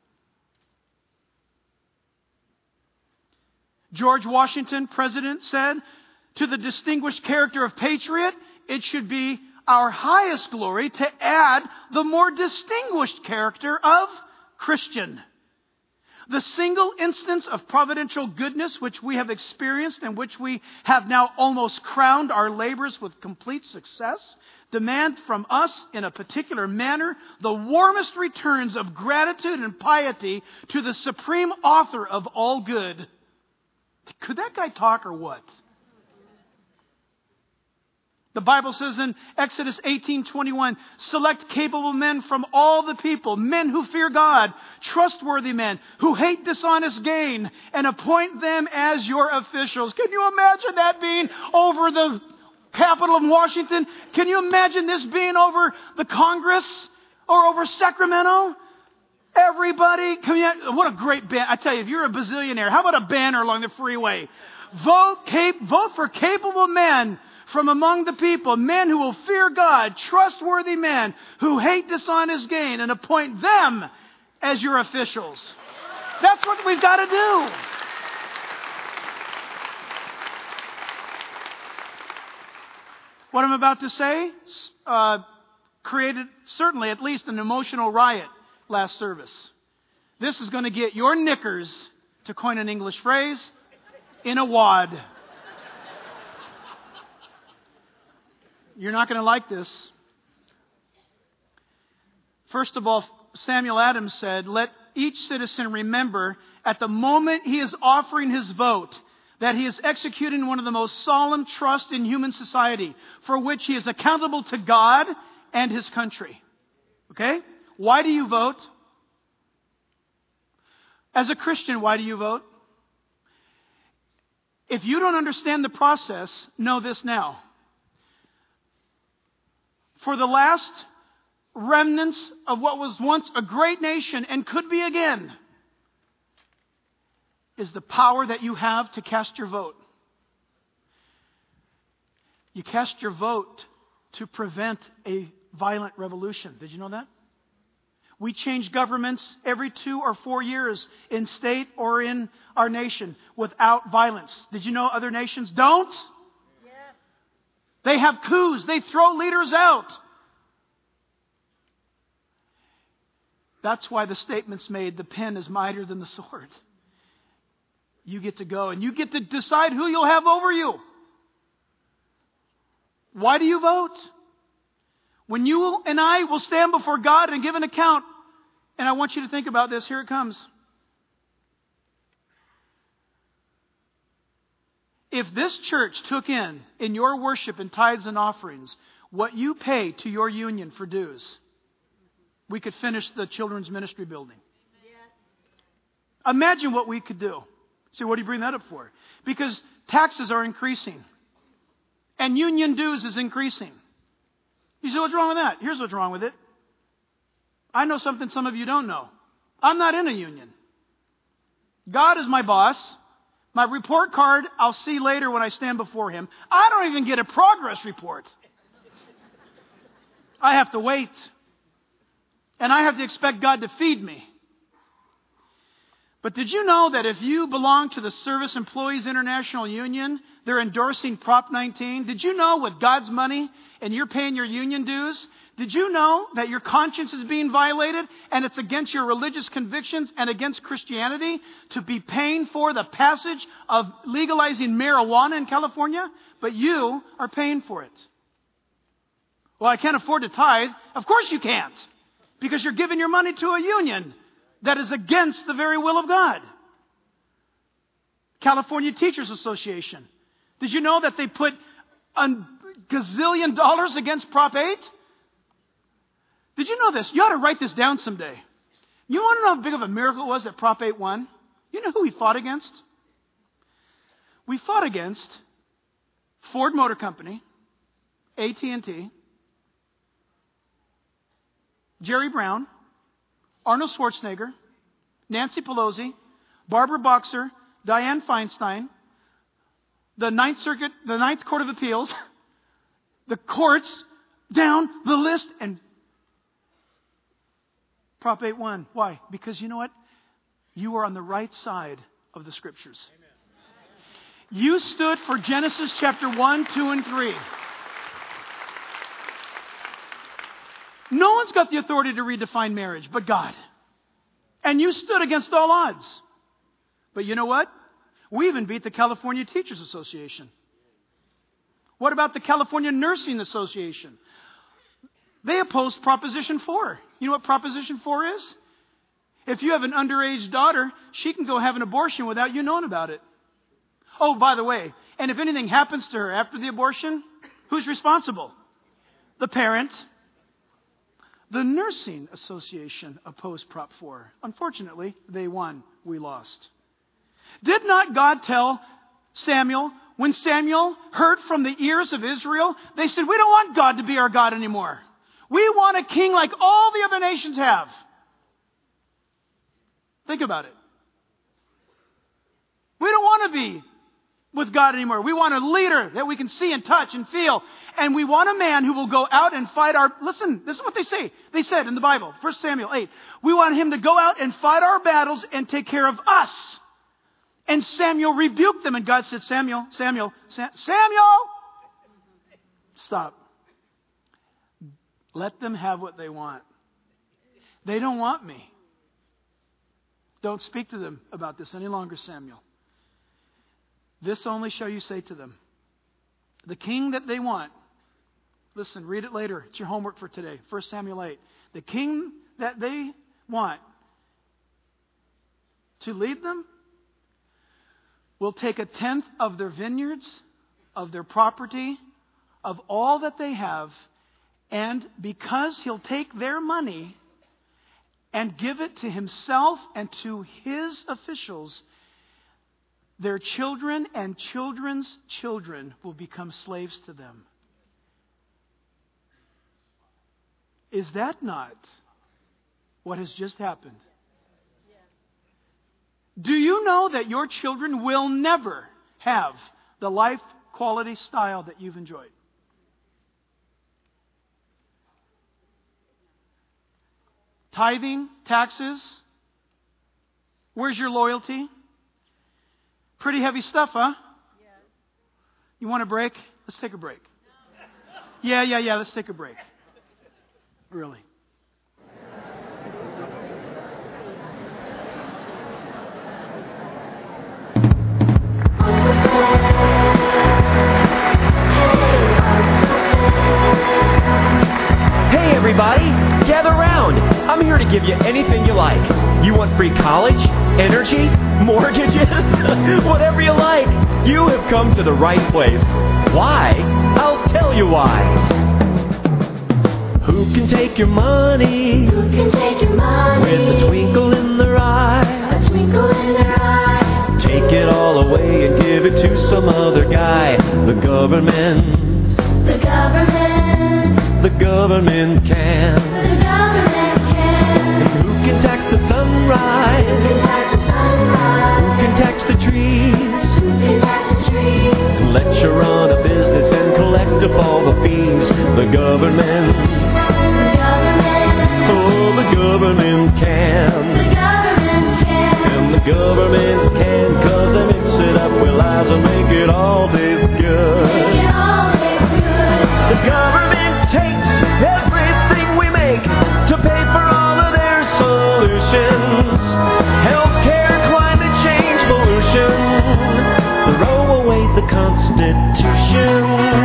George Washington, president, said, to the distinguished character of patriot, it should be our highest glory to add the more distinguished character of Christian. The single instance of providential goodness which we have experienced and which we have now almost crowned our labors with complete success demand from us in a particular manner the warmest returns of gratitude and piety to the supreme author of all good. Could that guy talk or what? The Bible says in Exodus eighteen twenty-one, select capable men from all the people, men who fear God, trustworthy men, who hate dishonest gain, and appoint them as your officials. Can you imagine that being over the capital of Washington? Can you imagine this being over the Congress or over Sacramento? Everybody, come here. What a great banner. I tell you, if you're a bazillionaire, how about a banner along the freeway? Vote, cap- vote for capable men from among the people, men who will fear God, trustworthy men who hate dishonest gain, and appoint them as your officials. That's what we've got to do. What I'm about to say uh, created certainly at least an emotional riot last service. This is going to get your knickers, to coin an English phrase, in a wad. You're not going to like this. First of all, Samuel Adams said, let each citizen remember at the moment he is offering his vote that he is executing one of the most solemn trusts in human society, for which he is accountable to God and his country. Okay? Why do you vote? As a Christian, why do you vote? If you don't understand the process, know this now. For the last remnants of what was once a great nation and could be again is the power that you have to cast your vote. You cast your vote to prevent a violent revolution. Did you know that? We change governments every two or four years in state or in our nation without violence. Did you know other nations don't? They have coups. They throw leaders out. That's why the statement's made, the pen is mightier than the sword. You get to go and you get to decide who you'll have over you. Why do you vote? When you and I will stand before God and give an account, and I want you to think about this, here it comes. If this church took in, in your worship and tithes and offerings, what you pay to your union for dues, we could finish the children's ministry building. Imagine what we could do. See, what do you bring that up for? Because taxes are increasing. And union dues is increasing. You say, what's wrong with that? Here's what's wrong with it. I know something some of you don't know. I'm not in a union. God is my boss. My report card, I'll see later when I stand before Him. I don't even get a progress report. I have to wait. And I have to expect God to feed me. But did you know that if you belong to the Service Employees International Union, they're endorsing Prop nineteen? Did you know with God's money and you're paying your union dues, did you know that your conscience is being violated and it's against your religious convictions and against Christianity to be paying for the passage of legalizing marijuana in California? But you are paying for it. Well, I can't afford to tithe. Of course you can't. Because you're giving your money to a union that is against the very will of God. California Teachers Association. Did you know that they put a gazillion dollars against Prop eight? Did you know this? You ought to write this down someday. You want to know how big of a miracle it was that Prop eight won? You know who we fought against? We fought against Ford Motor Company, A T and T, Jerry Brown, Arnold Schwarzenegger, Nancy Pelosi, Barbara Boxer, Dianne Feinstein, the Ninth Circuit, the Ninth Court of Appeals, the courts, down the list, and Prop eight won. Why? Because you know what? You were on the right side of the Scriptures. Amen. You stood for Genesis chapter one, two, and three. No one's got the authority to redefine marriage but God. And you stood against all odds. But you know what? We even beat the California Teachers Association. What about the California Nursing Association? They opposed Proposition four. You know what Proposition four is? If you have an underage daughter, she can go have an abortion without you knowing about it. Oh, by the way, and if anything happens to her after the abortion, Who's responsible? The parent. The Nursing Association opposed Prop four. Unfortunately, they won. We lost. Did not God tell Samuel, when Samuel heard from the ears of Israel, they said, we don't want God to be our God anymore. We want a king like all the other nations have. Think about it. We don't want to be with God anymore. We want a leader that we can see and touch and feel. And we want a man who will go out and fight our... Listen, this is what they say. They said in the Bible, First Samuel eight. We want him to go out and fight our battles and take care of us. And Samuel rebuked them. And God said, Samuel, Samuel, Sam, Samuel, stop. Let them have what they want. They don't want me. Don't speak to them about this any longer, Samuel. This only shall you say to them. The king that they want. Listen, read it later. It's your homework for today. First Samuel eight. The king that they want to lead them will take a tenth of their vineyards, of their property, of all that they have, and because he'll take their money and give it to himself and to his officials, their children and children's children will become slaves to them. Is that not what has just happened? Do you know that your children will never have the life quality style that you've enjoyed? Tithing, taxes, where's your loyalty? Pretty heavy stuff, huh? Yeah. You want a break? Let's take a break. Yeah, yeah, yeah, let's take a break. Really. Hey everybody, gather round. I'm here to give you anything you like. You want free college, energy, mortgages, whatever you like. You have come to the right place. Why? I'll tell you why. Who can take your money? Who can take your money? With a twinkle in their eye. A twinkle in their eye. Take it all away and give it to some other guy. The government. The government. The government can. The government can. And who can tax the sunrise? Who can tax the sunrise? Who can tax the trees? Who can tax the trees? And let you run a business and collect up all the fees. The government. The government. Oh, the government can. The government can. And the government can, cause they mix it up with lies and make it all taste good. Make it all taste good. The government takes everything we make to pay for all of their solutions. Healthcare, climate change, pollution. Throw away the Constitution.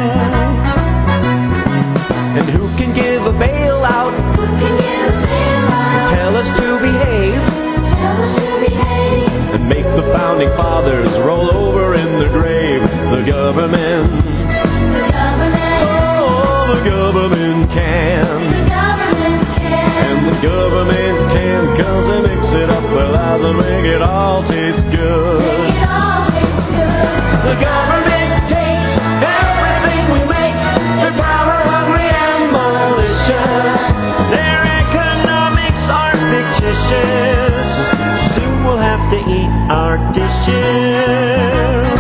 And who can give a bailout? Who can give a bailout? Tell us to behave. Tell us to behave. And make the founding fathers roll over in the grave. The government. The government. Oh, the government can. The government can. And the government can, cause they mix it up with lies and make it all taste good. Make it all taste good. The government takes everything we make. They're power hungry and malicious. Their economics are fictitious. Soon we'll have to eat our dishes.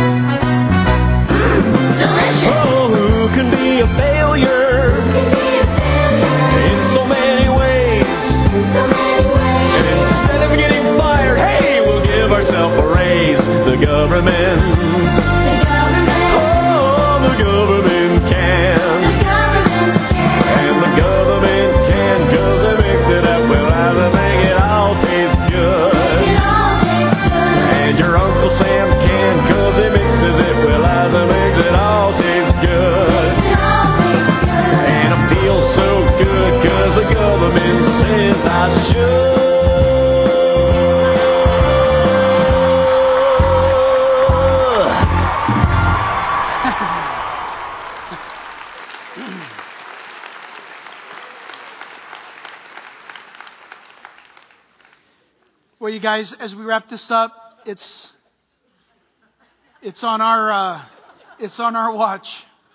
Oh, who can be a failure? In so many ways. And instead of getting fired, hey, we'll give ourselves a raise. The government. Oh, the government can. And the government can, cause they mix it up with lies and make it all taste good. And your Uncle Sam can, cause he mixes it with lies and makes it all taste good. And I feel so good, cause the government says I should. Well, you guys, as we wrap this up, it's it's on our uh, it's on our watch.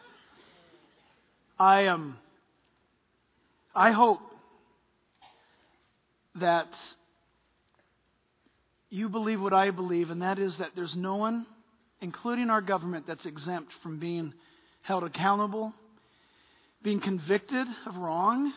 I am. Um, I hope that you believe what I believe, and that is that there's no one, including our government, that's exempt from being held accountable, being convicted of wrong.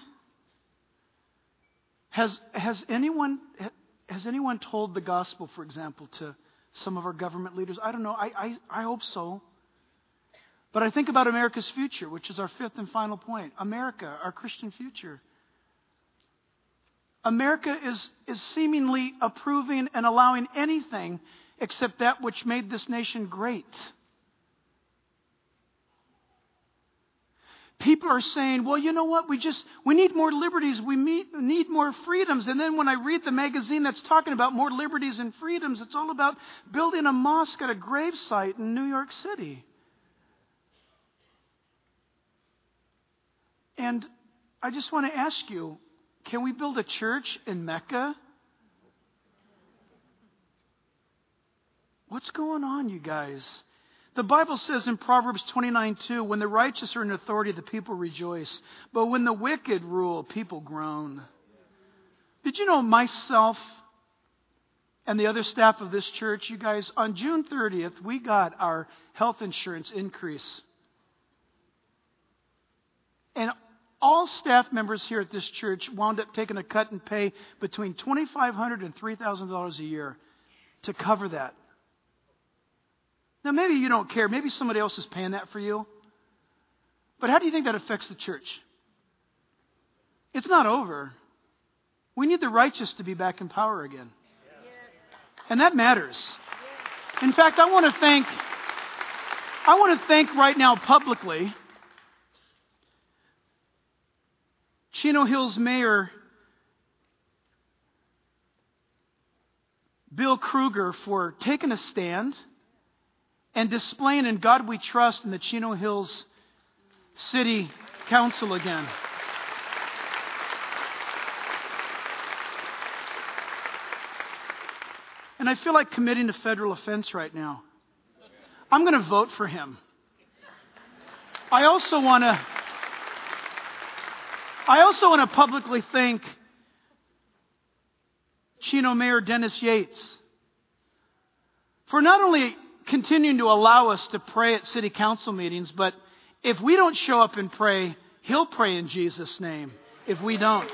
Has has anyone has anyone told the gospel, for example, to some of our government leaders? I don't know. I I, I hope so. But I think about America's future, which is our fifth and final point. America, our Christian future. America is, is seemingly approving and allowing anything except that which made this nation great. People are saying, well, you know what? We just, we need more liberties. We meet, need more freedoms. And then when I read the magazine that's talking about more liberties and freedoms, it's all about building a mosque at a gravesite in New York City. And I just want to ask you, can we build a church in Mecca? What's going on, you guys? The Bible says in Proverbs twenty-nine two, when the righteous are in authority, the people rejoice. But when the wicked rule, people groan. Did you know myself and the other staff of this church, you guys, on June thirtieth, we got our health insurance increase. And all staff members here at this church wound up taking a cut in pay between twenty-five hundred dollars and three thousand dollars a year to cover that. Now, maybe you don't care. Maybe somebody else is paying that for you. But how do you think that affects the church? It's not over. We need the righteous to be back in power again. And that matters. In fact, I want to thank, I want to thank right now publicly Chino Hills Mayor Bill Kruger for taking a stand and displaying In God We Trust in the Chino Hills City Council again. And I feel like committing a federal offense right now. I'm going to vote for him. I also want to I also want to publicly thank Chino Mayor Dennis Yates for not only continuing to allow us to pray at city council meetings, but if we don't show up and pray, he'll pray in Jesus' name if we don't.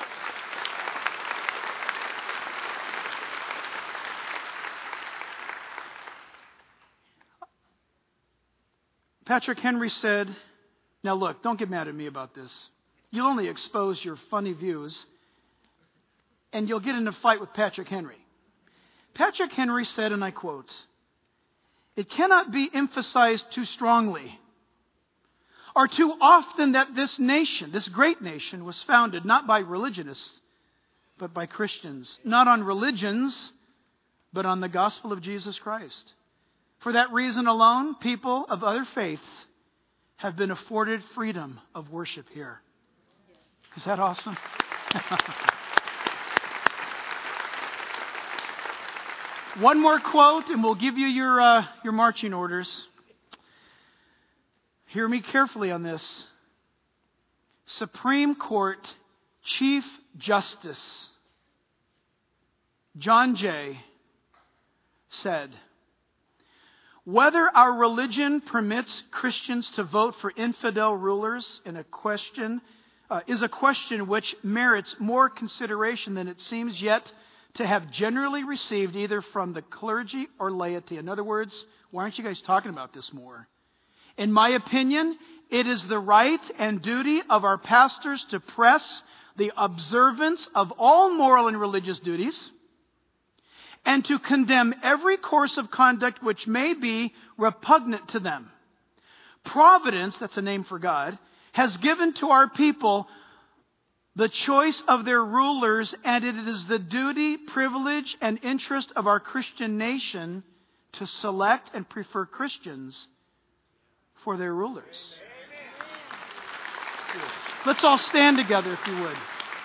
Patrick Henry said, now look, don't get mad at me about this. You'll only expose your funny views, and you'll get in a fight with Patrick Henry. Patrick Henry said, and I quote, "It cannot be emphasized too strongly or too often that this nation, this great nation, was founded not by religionists, but by Christians. Not on religions, but on the gospel of Jesus Christ. For that reason alone, people of other faiths have been afforded freedom of worship here." Is that awesome? One more quote, and we'll give you your uh, your marching orders. Hear me carefully on this. Supreme Court Chief Justice John Jay said, "Whether our religion permits Christians to vote for infidel rulers in a question uh, is a question which merits more consideration than it seems yet to have generally received either from the clergy or laity." In other words, why aren't you guys talking about this more? "In my opinion, it is the right and duty of our pastors to press the observance of all moral and religious duties and to condemn every course of conduct which may be repugnant to them. Providence," that's a name for God, "has given to our people the choice of their rulers, and it is the duty, privilege, and interest of our Christian nation to select and prefer Christians for their rulers." you. Let's all stand together if you would.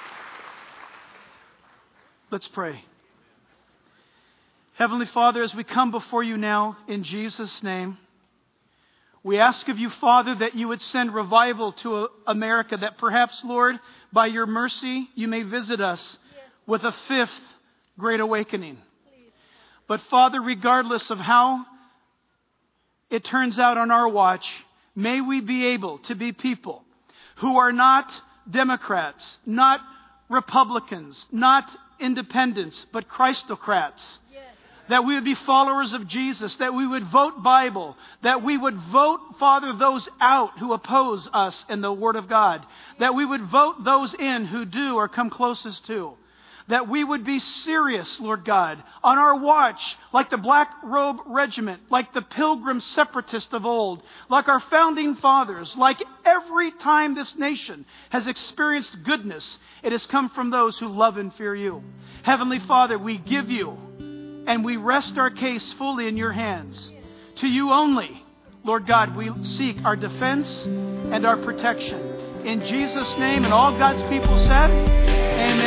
Let's pray. Heavenly Father, as we come before you now in Jesus' name, we ask of you, Father, that you would send revival to America, that perhaps, Lord, by your mercy, you may visit us with a fifth great awakening. But Father, regardless of how it turns out on our watch, may we be able to be people who are not Democrats, not Republicans, not independents, but Christocrats. That we would be followers of Jesus, that we would vote Bible, that we would vote, Father, those out who oppose us in the Word of God, that we would vote those in who do or come closest to, that we would be serious, Lord God, on our watch, like the Black Robe Regiment, like the Pilgrim Separatists of old, like our founding fathers, like every time this nation has experienced goodness, it has come from those who love and fear you. Heavenly Father, we give you and we rest our case fully in your hands. To you only, Lord God, we seek our defense and our protection. In Jesus' name, and all God's people said, amen.